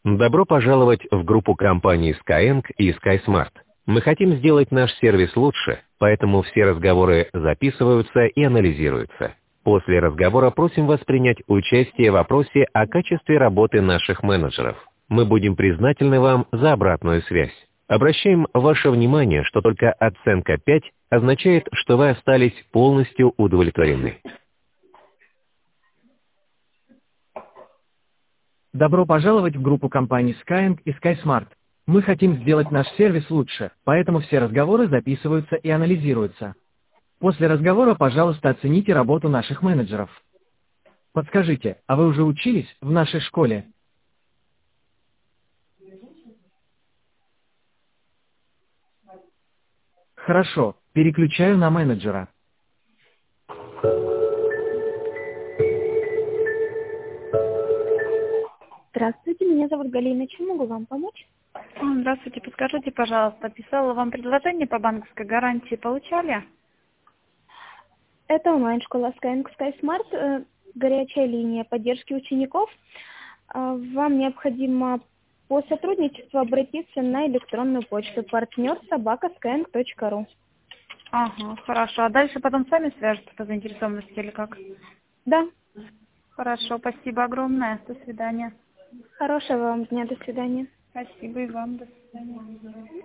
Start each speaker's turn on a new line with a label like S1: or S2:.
S1: Добро пожаловать в группу компаний Skyeng и SkySmart. Мы хотим сделать наш сервис лучше, поэтому все разговоры записываются и анализируются. После разговора просим вас принять участие в опросе о качестве работы наших менеджеров. Мы будем признательны вам за обратную связь. Обращаем ваше внимание, что только оценка 5 означает, что вы остались полностью удовлетворены.
S2: Добро пожаловать в группу компаний Skyeng и SkySmart. Мы хотим сделать наш сервис лучше, поэтому все разговоры записываются и анализируются. После разговора, пожалуйста, оцените работу наших менеджеров. Подскажите, а вы уже учились в нашей школе? Хорошо, переключаю на менеджера.
S3: Здравствуйте, меня зовут Галина. Чем могу вам помочь?
S4: Здравствуйте, подскажите, пожалуйста, писала вам предложение по банковской гарантии, получали?
S3: Это онлайн-школа Skyeng SkySmart, горячая линия поддержки учеников. Вам необходимо по сотрудничеству обратиться на электронную почту partner@skyeng.ru.
S4: Ага, хорошо. А дальше потом сами свяжутся по заинтересованности или как?
S3: Да.
S4: Хорошо, спасибо огромное. До свидания.
S3: Хорошего вам дня, до свидания.
S4: Спасибо и вам, до свидания.